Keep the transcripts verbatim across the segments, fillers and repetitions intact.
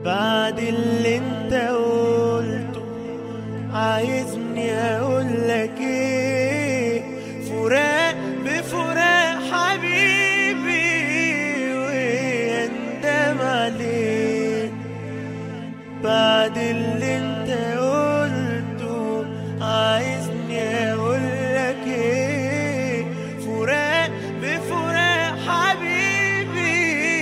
بعد اللي انت قلته عايزني اقولك ايه؟ فراق بفراق حبيبي ويندم عليه. بعد اللي انت قلته عايزني اقولك ايه؟ فراق بفراق حبيبي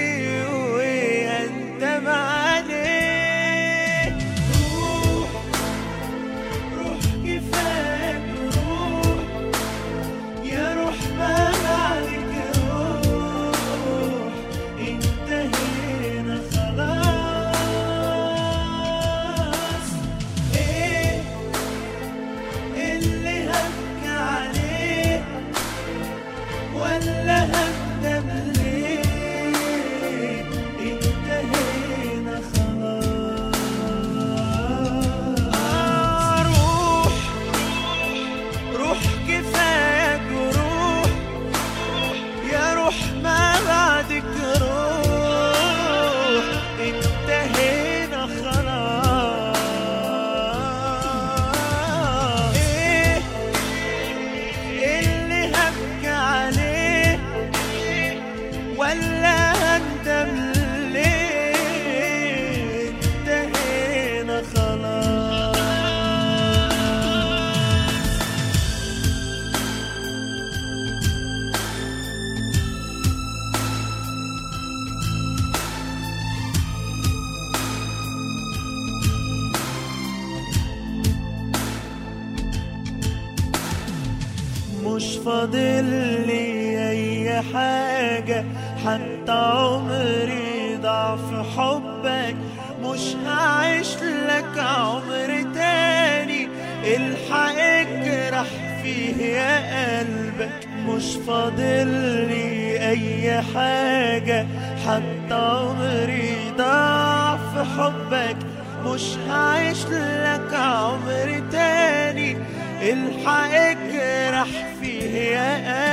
ويندم عليه. روح روح كفاك روح يا روح ما بعدك روح، انتهينا خلاص. ايه اللي هبكي عليه ولا هندم ليه؟ انتهينا خلاص. آه روح روح كفاك روح يا روح ما بعدك روح، انتهينا خلاص. ايه اللي هبكي عليه ولا هندم ليه؟ انتهينا خلاص. مش فاضل لي اي حاجة، حتى عمري ضاع في حبك. مش هعيش لك عمر تاني الحق اجرح فيه يا قلبك. مش فاضل لي اي حاجة، حتى عمري ضاع في حبك. مش هعيش لك عمر تاني الحق اجرح فيه يا قلبك.